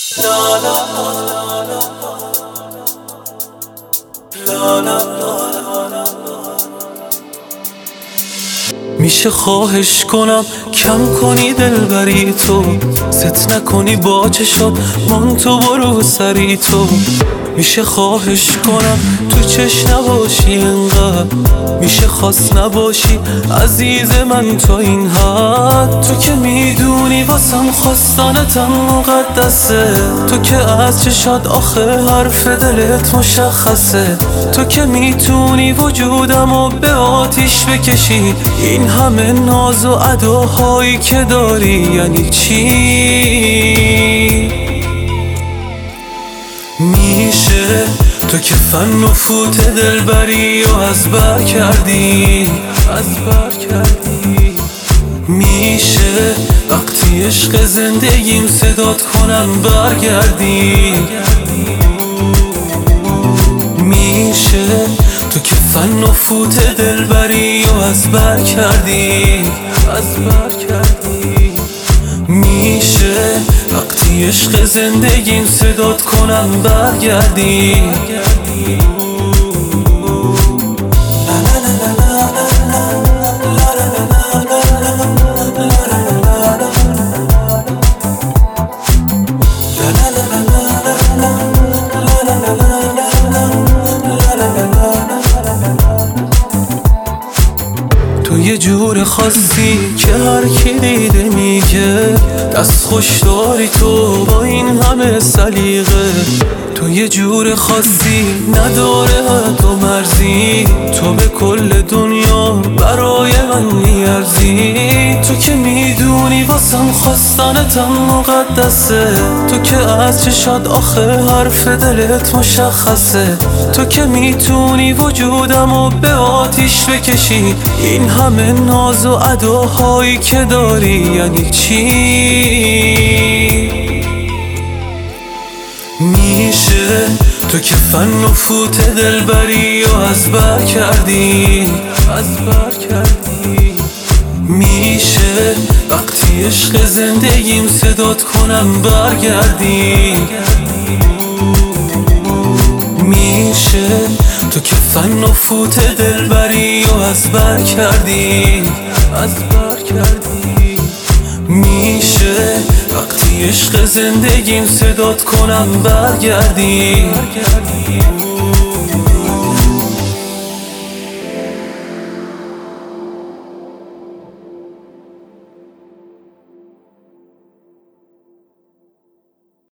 میشه خواهش کنم کم کنی دلبری تو، ست نکنی با چشات من تو برو سری تو. میشه خواهش کنم تو چش نباشی انقدر، میشه خواست نباشی عزیز من تا این حد. تو که میدونی واسم خواستنتم مقدسه، تو که از چشات آخه حرف دلت مشخصه. تو که میتونی وجودمو به آتیش بکشی، این همه ناز و اداهایی که داری یعنی چی؟ میشه تو که فن و فوت دلبری و از بر کردی، میشه وقتی عشق زندگیم صدات کنم برگردی. میشه تو که فن و فوت دلبری و از بر کردی، میشه وقتی عشق زندگیم صدات کنم برگردی. تو یه جور خاصی که هر کی دیده میگه دست خوش داری تو با این همه سلیقه. تو یه جور خاصی نداره حد و مرزی، تو به کل دنیا برای من میارزی. تو که میدونی واسم خواستنتم مقدسه، تو که از چشات آخه حرف دلت مشخصه. تو که میتونی وجودمو به آتیش بکشی، این همه ناز و اداهایی که داری یعنی چی؟ میشه تو که فن و فوت دلبری و از بر کردی، میشه وقتی عشق زندگیم صدات کنم برگردی. میشه تو که فن و فوت دلبری و از بر کردی، میشه وقتی عشق زندگیم صدات کنم برگردی.